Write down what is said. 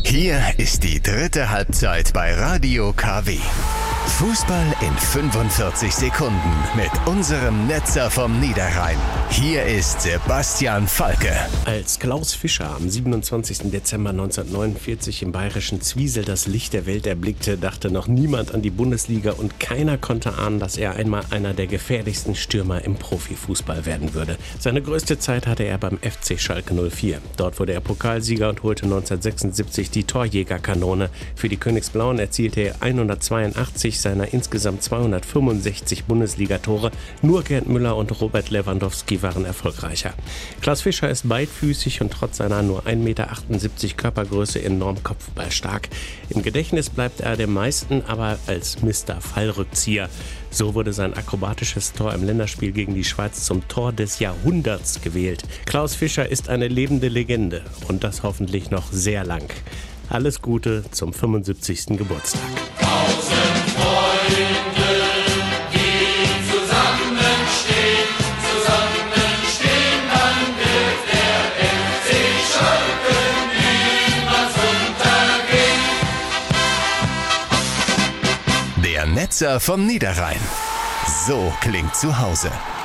Hier ist die dritte Halbzeit bei Radio KW. Fußball in 45 Sekunden mit unserem Netzer vom Niederrhein. Hier ist Sebastian Falke. Als Klaus Fischer am 27. Dezember 1949 im bayerischen Zwiesel das Licht der Welt erblickte, dachte noch niemand an die Bundesliga und keiner konnte ahnen, dass er einmal einer der gefährlichsten Stürmer im Profifußball werden würde. Seine größte Zeit hatte er beim FC Schalke 04. Dort wurde er Pokalsieger und holte 1976 die Torjägerkanone. Für die Königsblauen erzielte er 182 seiner insgesamt 265 Bundesligatore. Nur Gerd Müller und Robert Lewandowski waren erfolgreicher. Klaus Fischer ist beidfüßig und trotz seiner nur 1,78 Meter Körpergröße enorm kopfballstark. Im Gedächtnis bleibt er dem meisten aber als Mr. Fallrückzieher. So wurde sein akrobatisches Tor im Länderspiel gegen die Schweiz zum Tor des Jahrhunderts gewählt. Klaus Fischer ist eine lebende Legende und das hoffentlich noch sehr lang. Alles Gute zum 75. Geburtstag. Der Netzer vom Niederrhein. So klingt zu Hause.